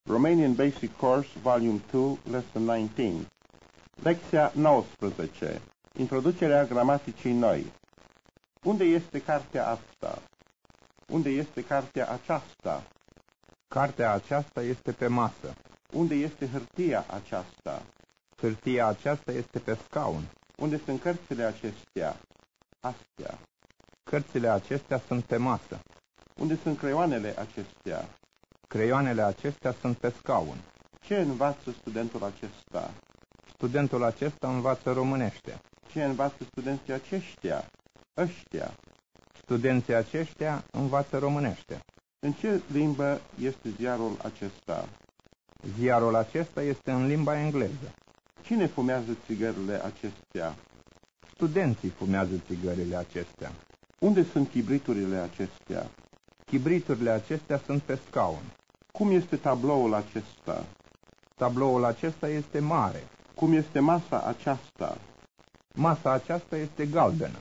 Romanian Basic Course, Volume 2, Lesson 19. Lecția 19. Introducerea gramaticii noi. Unde este cartea asta? Unde este cartea aceasta? Cartea aceasta este pe masă. Unde este hârtia aceasta? Hârtia aceasta este pe scaun. Unde sunt cărțile acestea? Astea. Cărțile acestea sunt pe masă. Unde sunt creioanele acestea? Creioanele acestea sunt pe scaun. Ce învață studentul acesta? Studentul acesta învață românește. Ce învață studenții aceștia? Ăștia. Studenții aceștia învață românește. În ce limbă este ziarul acesta? Ziarul acesta este în limba engleză. Cine fumează țigările acestea? Studenții fumează țigările acestea. Unde sunt chibriturile acestea? Chibriturile acestea sunt pe scaun. Cum este tabloul acesta? Tabloul acesta este mare. Cum este masa aceasta? Masa aceasta este galbenă.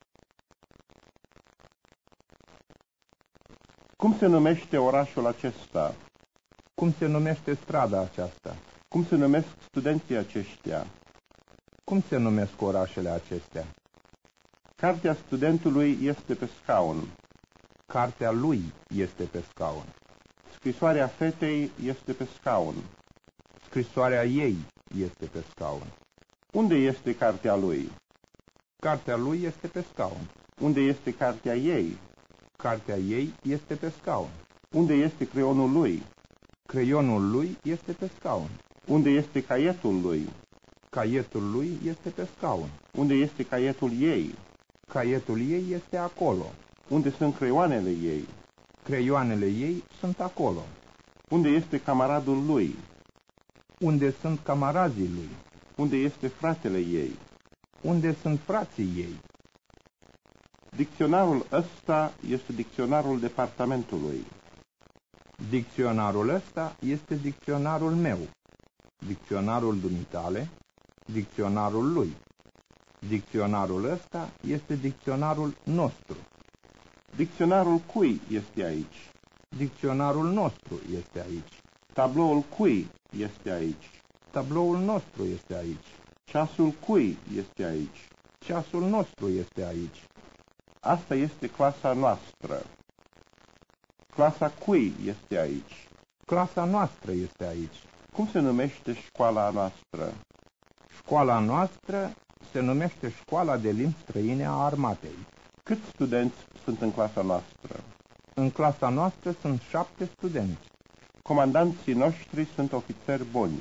Cum se numește orașul acesta? Cum se numește strada aceasta? Cum se numesc studenții aceștia? Cum se numesc orașele acestea? Cartea studentului este pe scaun. Cartea lui este pe scaun. Scrisoarea fetei este pe scaun. Scrisoarea ei este pe scaun. Unde este cartea lui? Cartea lui este pe scaun. Unde este cartea ei? Cartea ei este pe scaun. Unde este creionul lui? Creionul lui este pe scaun. Unde este caietul lui? Caietul lui este pe scaun. Unde este caietul ei? Caietul ei este acolo. Unde sunt creioanele ei? Creioanele ei sunt acolo. Unde este camaradul lui? Unde sunt camarazii lui? Unde este fratele ei? Unde sunt frații ei? Dicționarul ăsta este dicționarul departamentului. Dicționarul ăsta este dicționarul meu. Dicționarul dumitale, dicționarul lui. Dicționarul ăsta este dicționarul nostru. Dicționarul cui este aici? Dicționarul nostru este aici. Tabloul cui este aici? Tabloul nostru este aici. Ceasul cui este aici? Ceasul nostru este aici. Asta este clasa noastră. Clasa cui este aici? Clasa noastră este aici. Cum se numește școala noastră? Școala noastră se numește Școala de Limbi Străine a Armatei. Câți studenți sunt în clasa noastră? În clasa noastră sunt 7 studenți. Comandanții noștri sunt ofițeri buni.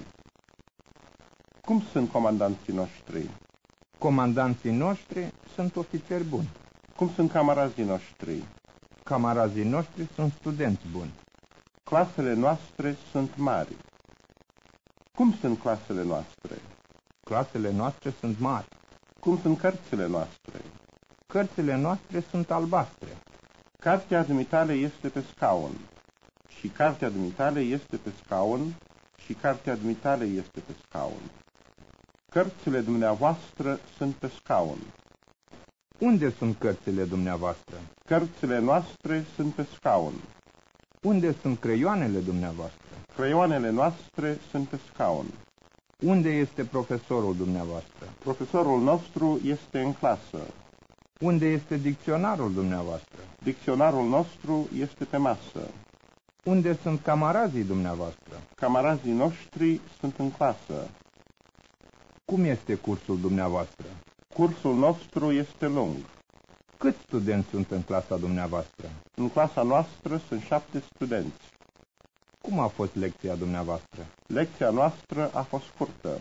Cum sunt comandanții noștri? Comandanții noștri sunt ofițeri buni. Cum sunt camarazii noștri? Camarazii noștri sunt studenți buni. Clasele noastre sunt mari. Cum sunt clasele noastre? Clasele noastre sunt mari. Cum sunt cărțile noastre? Cărțile noastre sunt albastre. Cartea dumitale este pe scaun. Și cartea dumitale este pe scaun. Și cartea dumitale este pe scaun. Cărțile dumneavoastră sunt pe scaun. Unde sunt cărțile dumneavoastră? Cărțile noastre sunt pe scaun. Unde sunt creioanele dumneavoastră? Creioanele noastre sunt pe scaun. Unde este profesorul dumneavoastră? Profesorul nostru este în clasă. Unde este dicționarul dumneavoastră? Dicționarul nostru este pe masă. Unde sunt camarazii dumneavoastră? Camarazii noștri sunt în clasă. Cum este cursul dumneavoastră? Cursul nostru este lung. Câți studenți sunt în clasa dumneavoastră? În clasa noastră sunt 7 studenți. Cum a fost lecția dumneavoastră? Lecția noastră a fost scurtă.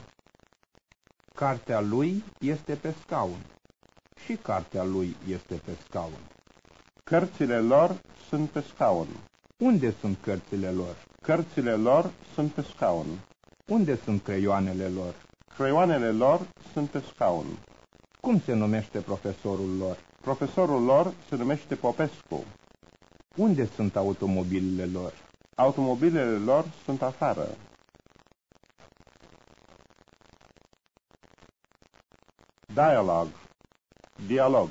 Cartea lui este pe scaun. Și cartea lui este pe scaun. Cărțile lor sunt pe scaun. Unde sunt cărțile lor? Cărțile lor sunt pe scaun. Unde sunt creioanele lor? Creioanele lor sunt pe scaun. Cum se numește profesorul lor? Profesorul lor se numește Popescu. Unde sunt automobilele lor? Automobilele lor sunt afară. Dialog.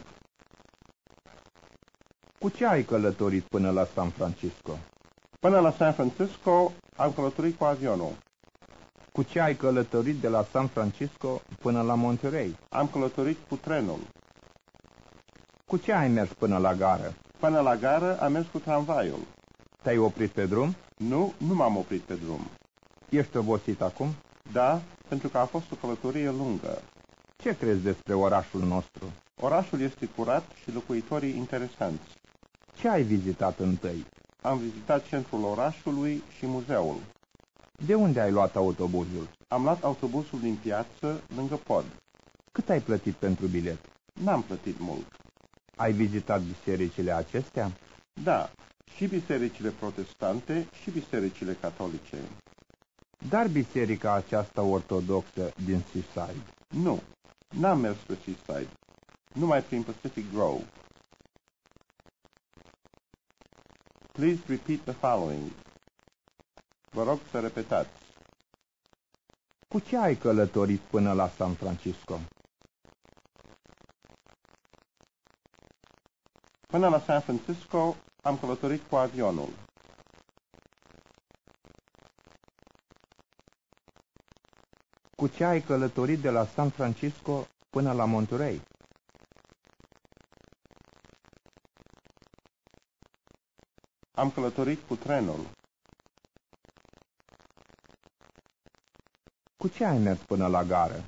Cu ce ai călătorit până la San Francisco? Până la San Francisco Am călătorit cu avionul. Cu ce ai călătorit de la San Francisco până la Monterey? Am călătorit cu trenul. Cu ce ai mers până la gară? Până la gară am mers cu tramvaiul. Te-ai oprit pe drum? Nu m-am oprit pe drum. Ești obosit acum? Da, pentru că a fost o călătorie lungă. Ce crezi despre orașul nostru? Orașul este curat și locuitorii interesanți. Ce ai vizitat întâi? Am vizitat centrul orașului și muzeul. De unde ai luat autobuzul? Am luat autobuzul din piață, lângă pod. Cât ai plătit pentru bilet? N-am plătit mult. Ai vizitat bisericile acestea? Da, și bisericile protestante și bisericile catolice. Dar biserica aceasta ortodoxă din Seaside? Nu, n-am mers pe Seaside, numai prin Pacific Grove. Please repeat the following. Vă rog să repetați. Cu ce ai călătorit până la San Francisco? Până la San Francisco am călătorit cu avionul. Cu ce ai călătorit de la San Francisco până la Monterey? Am călătorit cu trenul. Cu ce ai mers până la gară?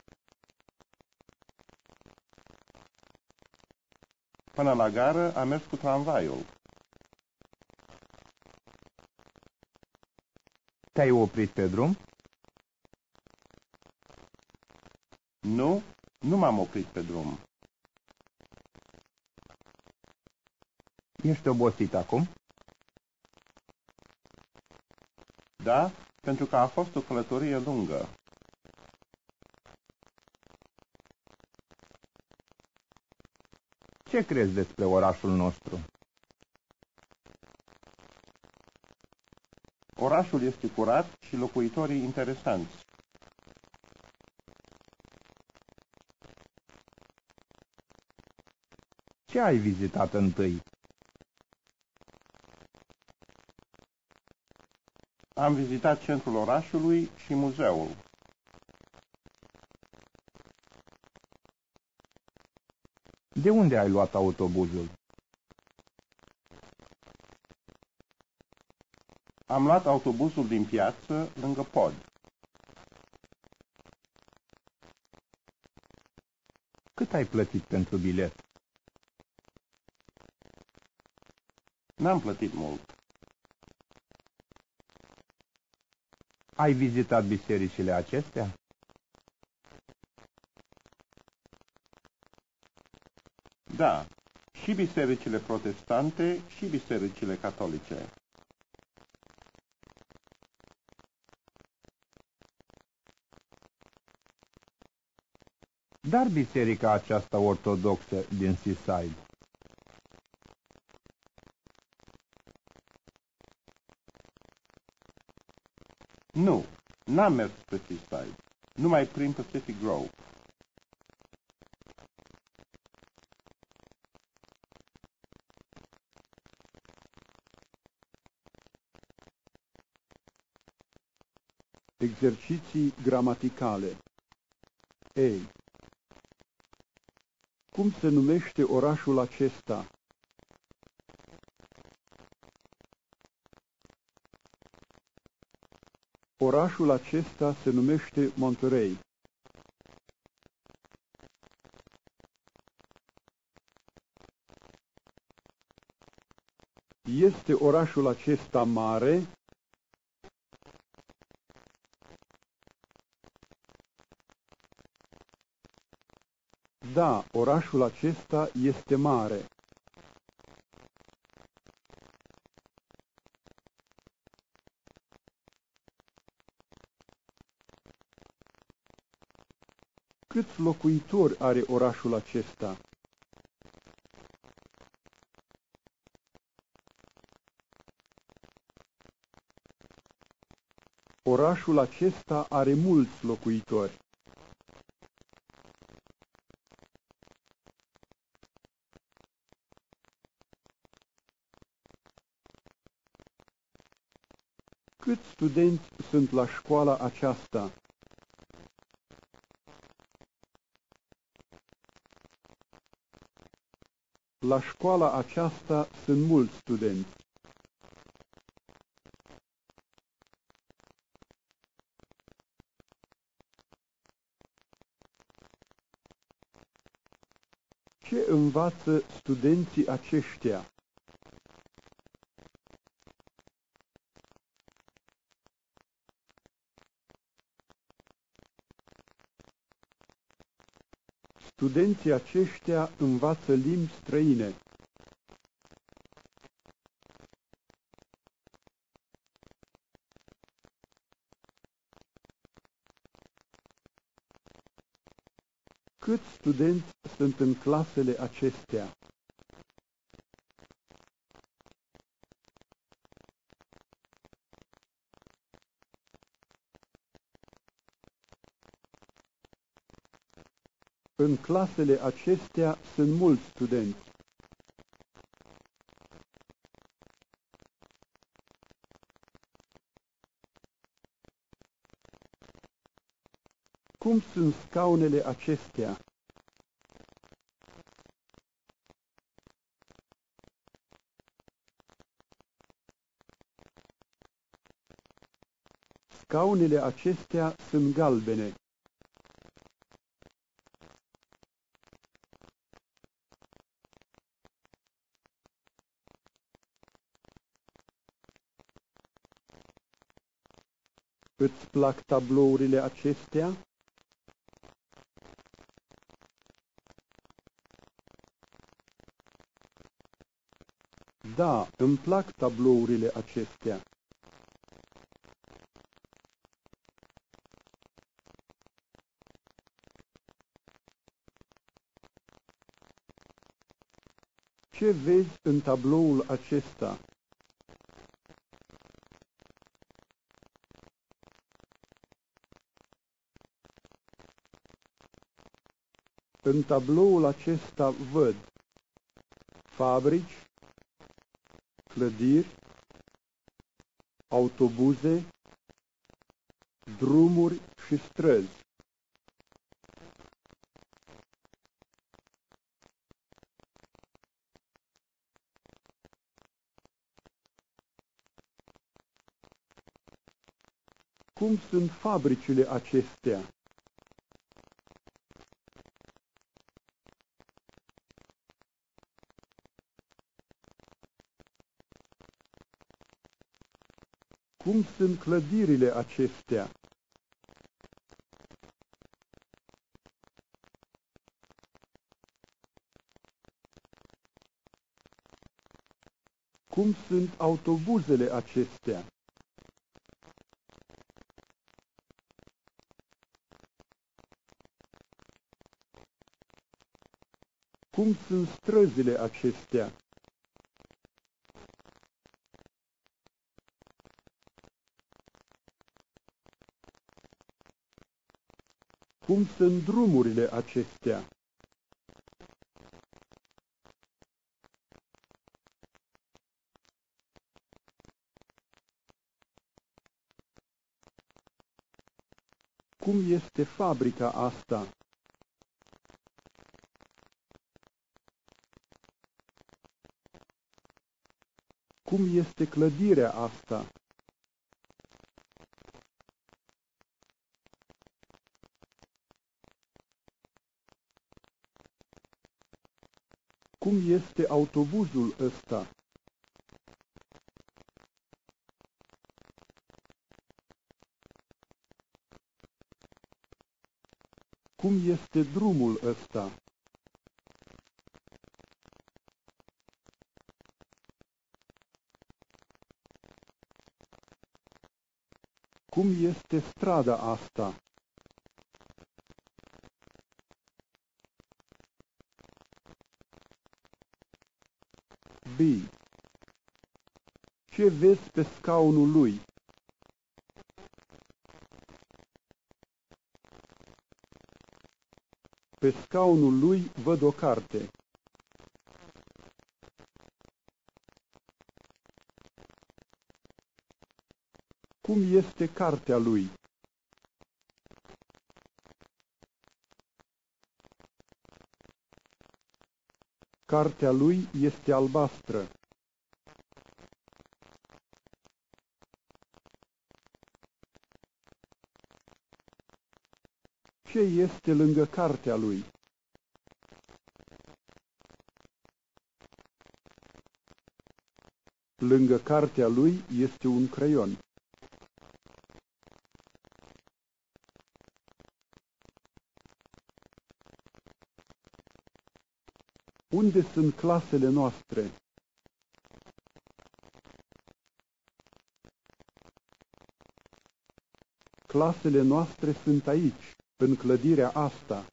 Până la gară am mers cu tramvaiul. Te-ai oprit pe drum? Nu m-am oprit pe drum. Ești obosit acum? Da, pentru că a fost o călătorie lungă. Ce crezi despre orașul nostru? Orașul este curat și locuitorii interesanți. Ce ai vizitat întâi? Am vizitat centrul orașului și muzeul. De unde ai luat autobuzul? Am luat autobuzul din piață, lângă pod. Cât ai plătit pentru bilet? N-am plătit mult. Ai vizitat bisericile acestea? Da, și bisericile protestante și bisericile catolice. Dar biserica aceasta ortodoxă din Seaside? Nu, n-am mers pe Seaside, numai prin Pacific Grove. Exerciții gramaticale. A. Cum se numește orașul acesta? Orașul acesta se numește Monterey. Este orașul acesta mare? Da, orașul acesta este mare. Câți locuitori are orașul acesta? Orașul acesta are mulți locuitori. Câți studenți sunt la școala aceasta? La școala aceasta sunt mulți studenți. Ce învață studenții aceștia? Studenții aceștia învață limbi străine. Câți studenți sunt în clasele acestea? În clasele acestea sunt mulți studenți. Cum sunt scaunele acestea? Scaunele acestea sunt galbene. Îți plac tablourile acestea? Da, îmi plac tablourile acestea. Ce vezi în tabloul acesta? În tabloul acesta văd fabrici, clădiri, autobuze, drumuri și străzi. Cum sunt fabricile acestea? Cum sunt clădirile acestea? Cum sunt autobuzele acestea? Cum sunt străzile acestea? Cum sunt drumurile acestea? Cum este fabrica asta? Cum este clădirea asta? Cum este autobuzul ăsta? Cum este drumul ăsta? Cum este strada asta? B. Ce vezi pe scaunul lui? Pe scaunul lui văd o carte. Cum este cartea lui? Cartea lui este albastră. Ce este lângă cartea lui? Lângă cartea lui este un creion. Unde sunt clasele noastre? Clasele noastre sunt aici, în clădirea asta.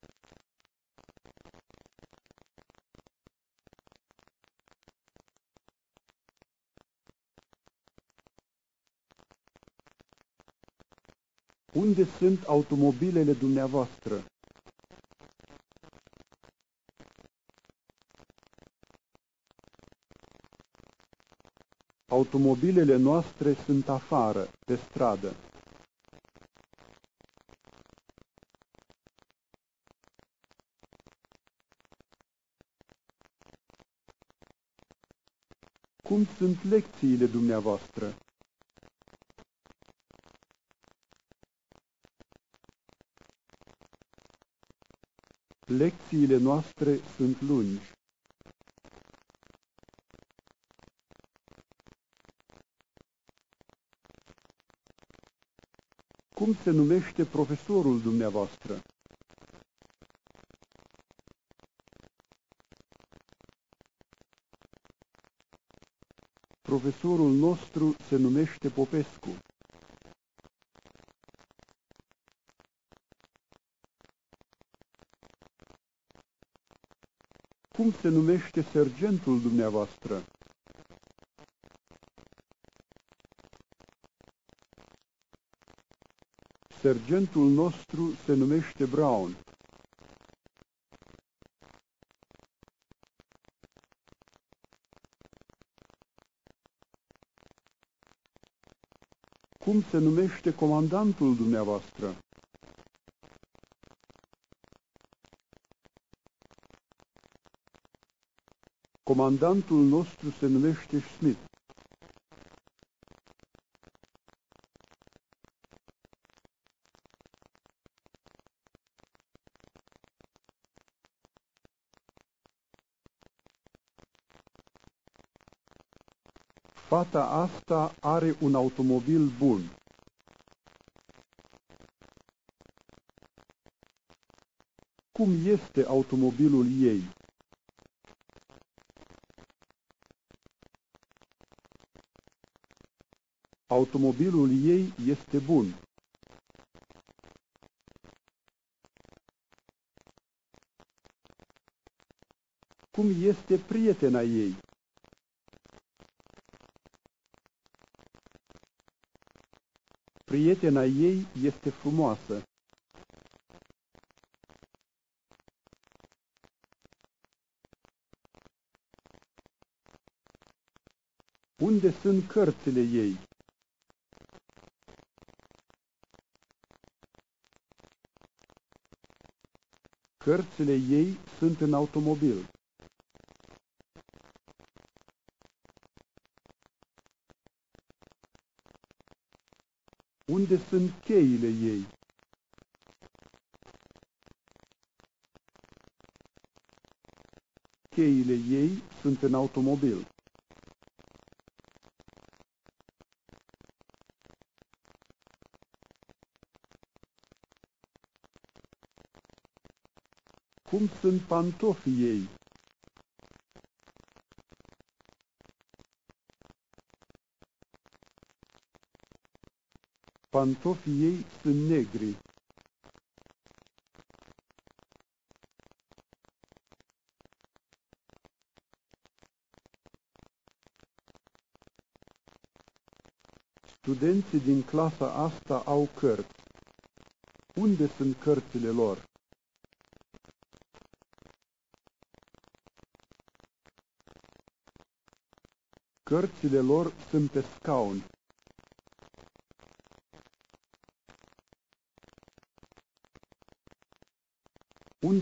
Unde sunt automobilele dumneavoastră? Automobilele noastre sunt afară, pe stradă. Cum sunt lecțiile dumneavoastră? Lecțiile noastre sunt lungi. Cum se numește profesorul dumneavoastră? Profesorul nostru se numește Popescu. Cum se numește sergentul dumneavoastră? Sergentul nostru se numește Brown. Cum se numește comandantul dumneavoastră? Comandantul nostru se numește Schmidt. Fata asta are un automobil bun. Cum este automobilul ei? Automobilul ei este bun. Cum este prietena ei? Prietena ei este frumoasă. Unde sunt cărțile ei? Cărțile ei sunt în automobil. Unde sunt cheile ei? Cheile ei sunt în automobil. Cum sunt pantofii ei? Pantofii ei sunt negri. Studenții din clasa asta au cărți. Unde sunt cărțile lor? Cărțile lor sunt pe scaun.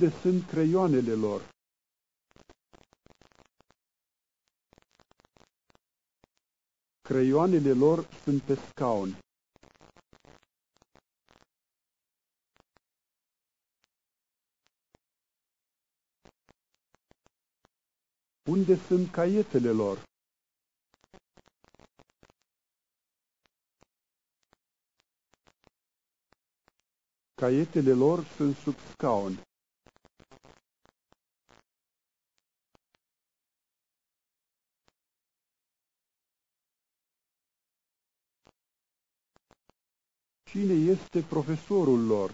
Unde sunt creioanele lor? Creioanele lor sunt pe scaun. Unde sunt caietele lor? Caietele lor sunt sub scaun. Cine este profesorul lor?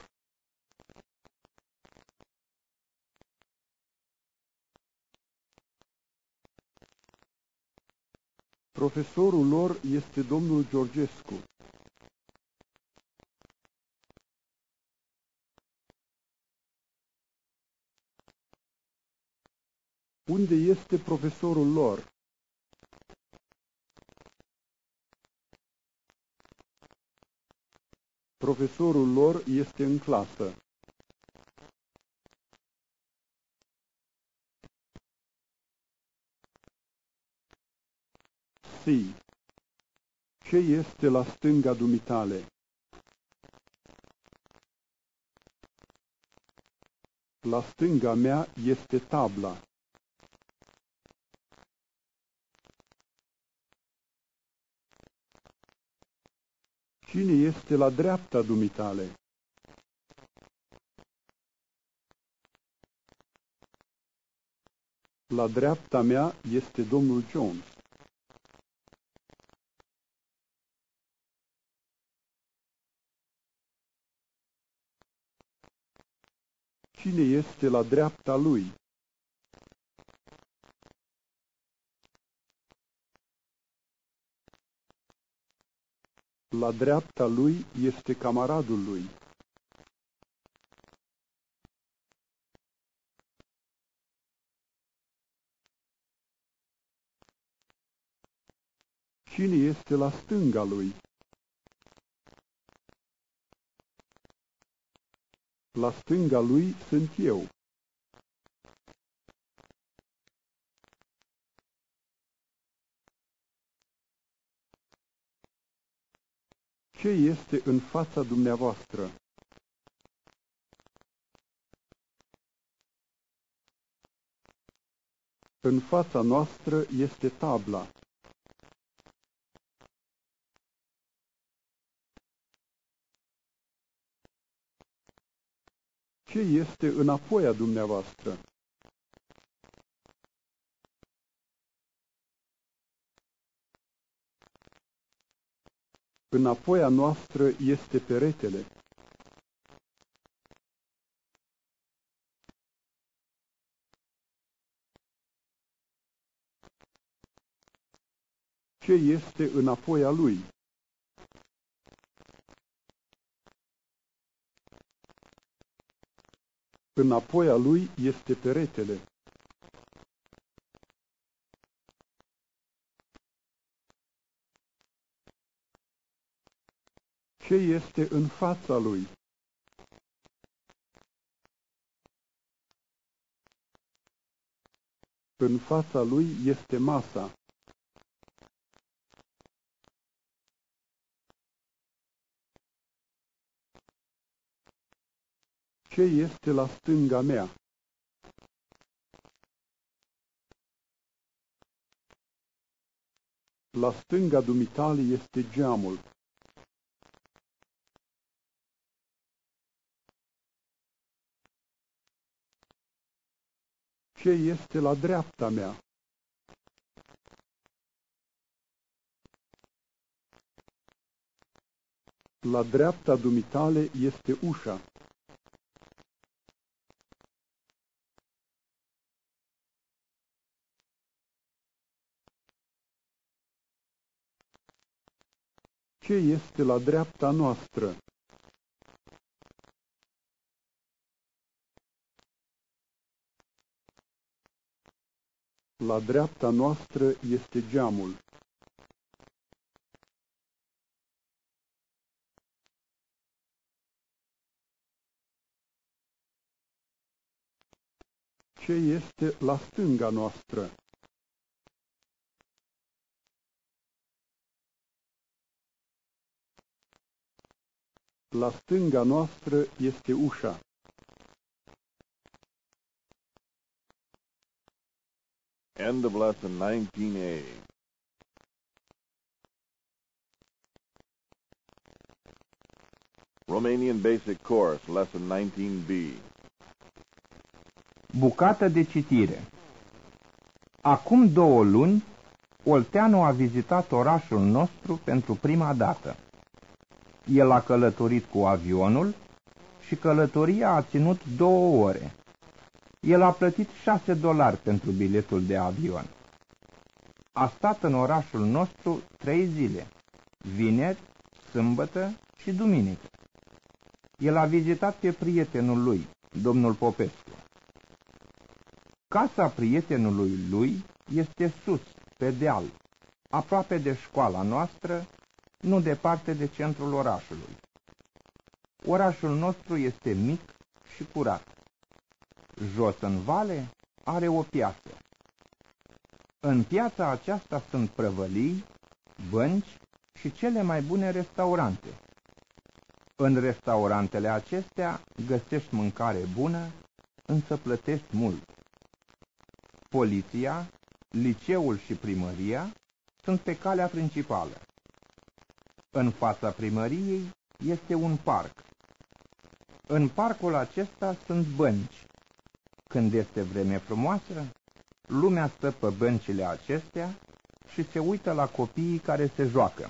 Profesorul lor este domnul Georgescu. Unde este profesorul lor? Profesorul lor este în clasă. Si. Ce este la stânga dumitale? La stânga mea este tabla. Cine este la dreapta dumitale? La dreapta mea este domnul Jones. Cine este la dreapta lui? La dreapta lui este camaradul lui. Cine este la stânga lui? La stânga lui sunt eu. Ce este în fața dumneavoastră? În fața noastră este tabla. Ce este înapoi a dumneavoastră? Înapoi a noastră este peretele. Ce este înapoi a lui? Înapoi a lui este peretele. Ce este în fața lui? În fața lui este masa. Ce este la stânga mea? La stânga dumitale este geamul. Ce este la dreapta mea? La dreapta dumitale este ușa. Ce este la dreapta noastră? La dreapta noastră este geamul. ce este la stânga noastră? La stânga noastră este ușa. End of lesson 19A. Romanian Basic Course, lesson 19B. Bucată de citire. Acum 2 luni, Olteanu a vizitat orașul nostru pentru prima dată. El a călătorit cu avionul și călătoria a ținut 2 ore. El a plătit $6 pentru biletul de avion. A stat în orașul nostru 3 zile, vineri, sâmbătă și duminică. El a vizitat pe prietenul lui, domnul Popescu. Casa prietenului lui este sus, pe deal, aproape de școala noastră, nu departe de centrul orașului. Orașul nostru este mic și curat. Jos în vale are o piață. În piața aceasta sunt prăvălii, bănci și cele mai bune restaurante. În restaurantele acestea găsești mâncare bună, însă plătești mult. Poliția, liceul și primăria sunt pe calea principală. În fața primăriei este un parc. În parcul acesta sunt bănci. Când este vreme frumoasă, lumea stă pe băncile acestea și se uită la copiii care se joacă.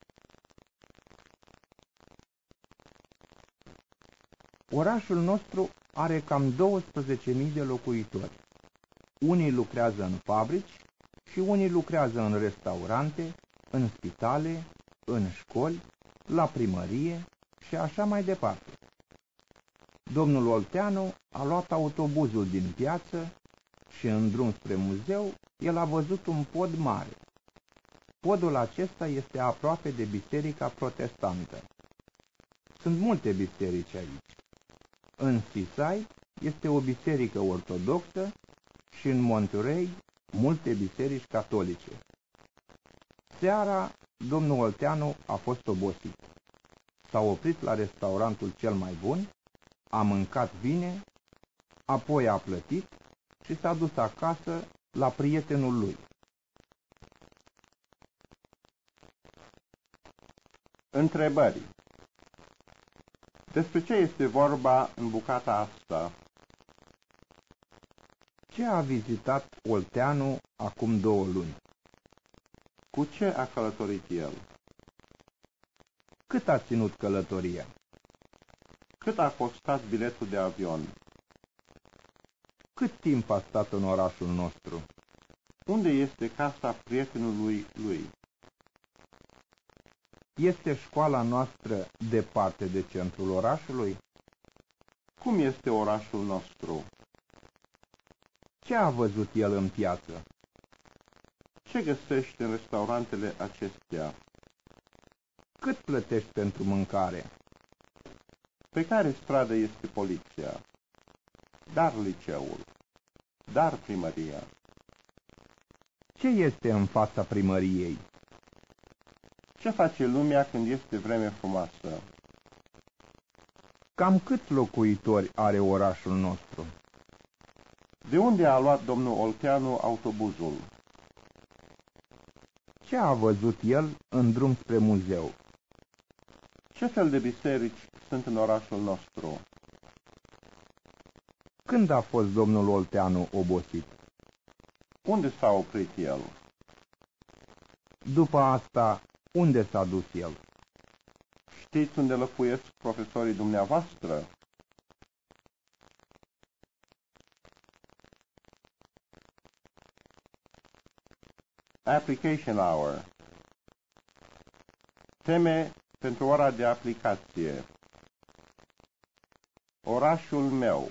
Orașul nostru are cam 12.000 de locuitori. Unii lucrează în fabrici și unii lucrează în restaurante, în spitale, în școli, la primărie și așa mai departe. Domnul Olteanu a luat autobuzul din piață și în drum spre muzeu el a văzut un pod mare. Podul acesta este aproape de biserica protestantă. Sunt multe biserici aici. În Seaside este o biserică ortodoxă și în Monterey multe biserici catolice. Seara, domnul Olteanu a fost obosit. S-a oprit la restaurantul cel mai bun, a mâncat bine, apoi a plătit și s-a dus acasă la prietenul lui. Întrebări. Despre ce este vorba în bucata asta? Ce a vizitat Olteanu acum 2 luni? Cu ce a călătorit el? Cât a ținut călătoria? Cât a costat biletul de avion? Cât timp a stat în orașul nostru? Unde este casa prietenului lui? Este școala noastră departe de centrul orașului? Cum este orașul nostru? Ce a văzut el în piață? Ce găsești în restaurantele acestea? Cât plătești pentru mâncare? Pe care stradă este poliția? Dar liceul? Dar primăria? Ce este în fața primăriei? Ce face lumea când este vreme frumoasă? Cam câți locuitori are orașul nostru? De unde a luat domnul Olteanu autobuzul? Ce a văzut el în drum spre muzeu? Ce fel de biserici sunt în orașul nostru? Când a fost domnul Olteanu obosit? Unde s-a oprit el? După asta, unde s-a dus el? Știți unde locuiesc profesorii dumneavoastră? Application hour. Teme pentru ora de aplicație. Orașul meu.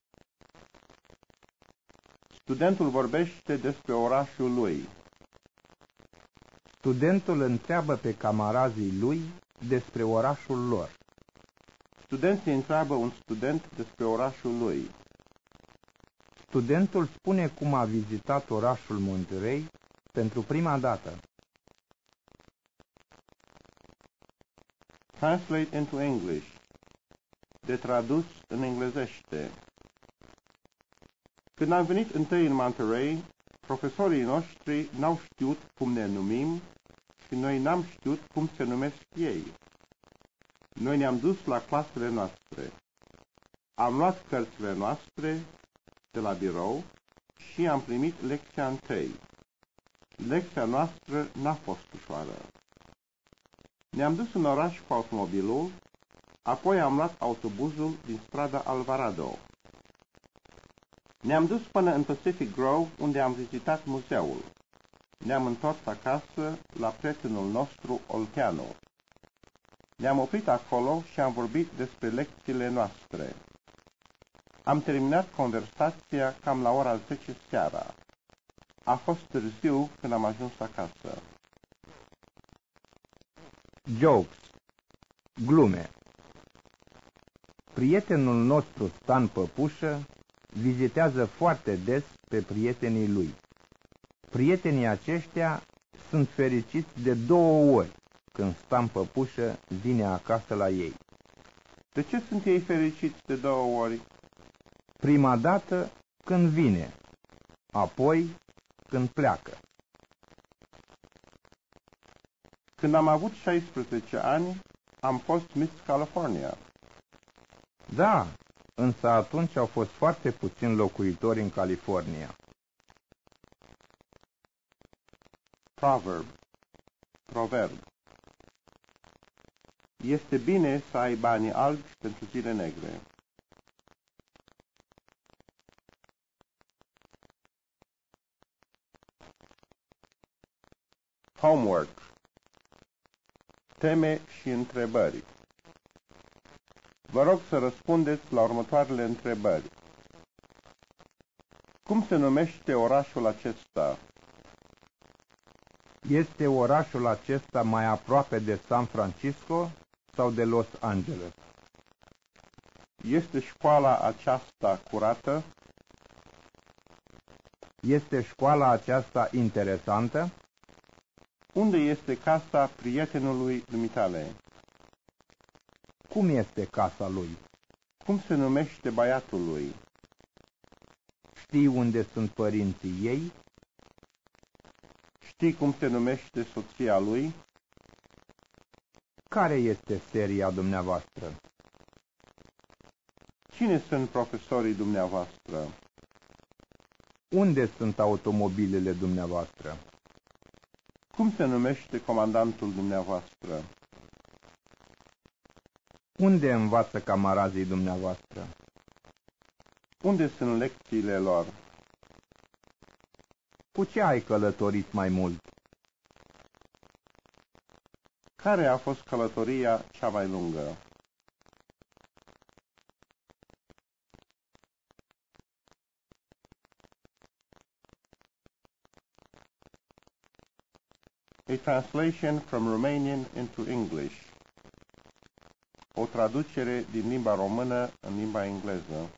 Studentul vorbește despre orașul lui. Studentul întreabă pe camarazii lui despre orașul lor. Studenții întreabă un student despre orașul lui. Studentul spune cum a vizitat orașul Monterey pentru prima dată. Translate into English. De tradus în englezește. Când am venit întâi în Monterey, profesorii noștri n-au știut cum ne numim și noi n-am știut cum se numesc ei. Noi ne-am dus la clasele noastre. Am luat cărțile noastre de la birou și am primit lecția întâi. Lecția noastră n-a fost ușoară. Ne-am dus în oraș cu automobilul, apoi am luat autobuzul din strada Alvarado. Ne-am dus până în Pacific Grove, unde am vizitat muzeul. Ne-am întors acasă la prietenul nostru Olteanu. Ne-am oprit acolo și am vorbit despre lecțiile noastre. Am terminat conversația cam la ora 10 seara. A fost târziu când am ajuns acasă. Jokes. Glume. Prietenul nostru Stan Păpușă vizitează foarte des pe prietenii lui. Prietenii aceștia sunt fericiți de 2 ori când Stan Păpușă vine acasă la ei. De ce sunt ei fericiți de 2 ori? Prima dată când vine, apoi când pleacă. Când am avut 16 ani, am fost Miss California. Da, însă atunci au fost foarte puțini locuitori în California. Proverb. Este bine să ai banii albi pentru zile negre. Homework. Teme și întrebări. Vă rog să răspundeți la următoarele întrebări. Cum se numește orașul acesta? Este orașul acesta mai aproape de San Francisco sau de Los Angeles? Este școala aceasta curată? Este școala aceasta interesantă? Unde este casa prietenului dumitale? Cum este casa lui? Cum se numește băiatul lui? Știi unde sunt părinții ei? Știi cum se numește soția lui? Care este seria dumneavoastră? Cine sunt profesorii dumneavoastră? Unde sunt automobilele dumneavoastră? Cum se numește comandantul dumneavoastră? Unde învață camarazii dumneavoastră? Unde sunt lecțiile lor? Cu ce ai călătorit mai mult? Care a fost călătoria cea mai lungă? A translation from Romanian into English. O traducere din limba română în limba engleză.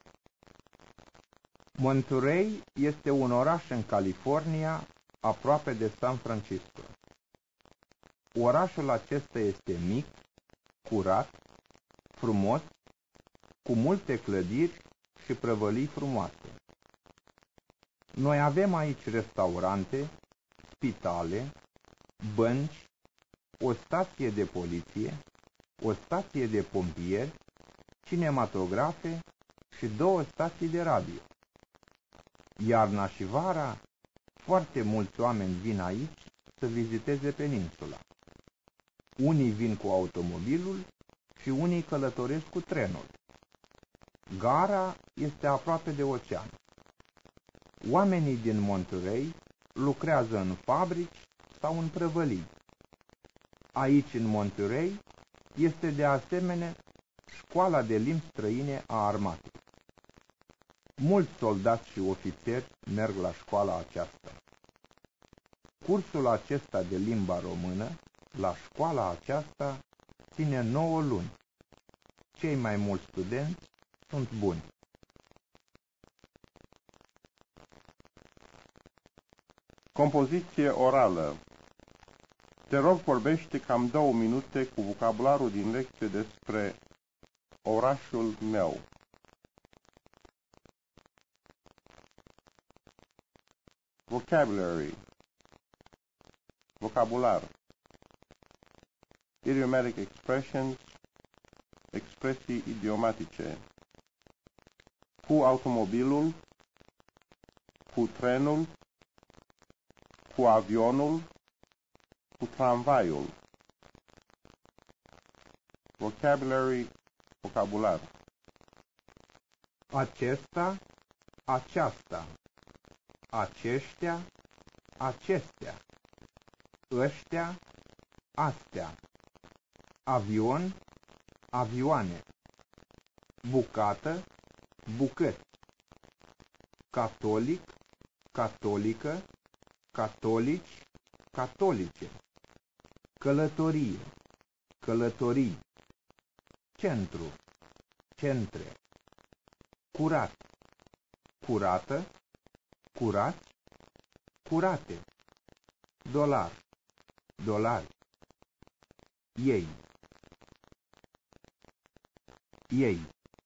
Monterey este un oraș în California, aproape de San Francisco. Orașul acesta este mic, curat, frumos, cu multe clădiri și prăvălii frumoase. Noi avem aici restaurante, spitale, bănci, o stație de poliție, o stație de pompieri, cinematografe și 2 stații de radio. Iarna și vara, foarte mulți oameni vin aici să viziteze peninsula. Unii vin cu automobilul și unii călătoresc cu trenul. Gara este aproape de ocean. Oamenii din Monterey lucrează în fabrici sau în prăvălii. Aici, în Monterey, este de asemenea școala de limbi străine a armatei. Mulți soldați și ofițeri merg la școala aceasta. Cursul acesta de limba română, la școala aceasta, ține 9 luni. Cei mai mulți studenți sunt buni. Compoziție orală. Te rog, vorbește cam 2 minute cu vocabularul din lecție despre orașul meu. Vocabulary. Vocabular. Idiomatic expressions. Expresii idiomatice. Cu automobilul, cu trenul, cu avionul, cu tramvaiul. Vocabulary, vocabular. Acesta, aceasta, aceștia, acestea, ăștia, astea, avion, avioane, bucată, bucăți, catolic, catolică, catolici, catolice, călătorie, călătorii, centru, centre, curat, curată, curați, curate, dolar, dolari, ei, ei,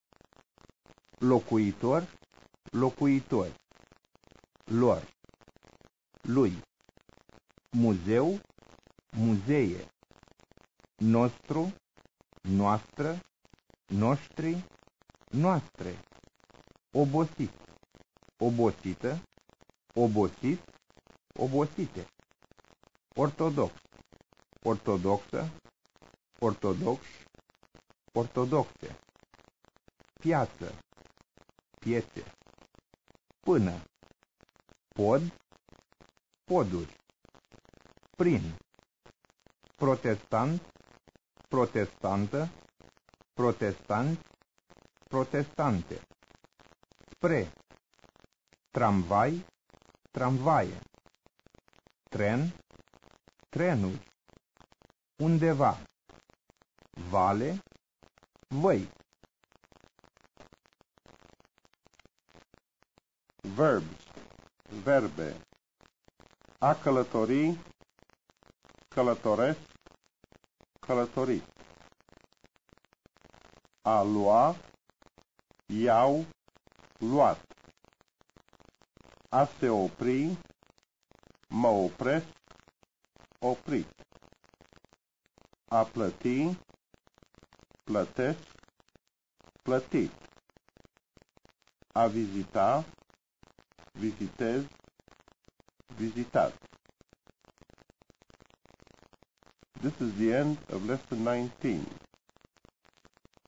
locuitor, locuitori, lor, lui, muzeu, muzee, nostru, noastră, noștri, noastre, obosit, obosită, obosit, obosite, ortodox, ortodoxă, ortodoxi, ortodoxe, piață, piețe, până, pod, poduri, prin, protestant, protestantă, protestant, protestante, spre, tramvai, tramvaie, tren, trenuri, undeva, vale, văi. Verbs, verbe. A călători, călătoresc, călătorit. A lua, iau, luat. A se opri, mă opresc, oprit. A plăti, plătesc, plătit. A vizita, vizitez, vizitat. This is the end of lesson 19.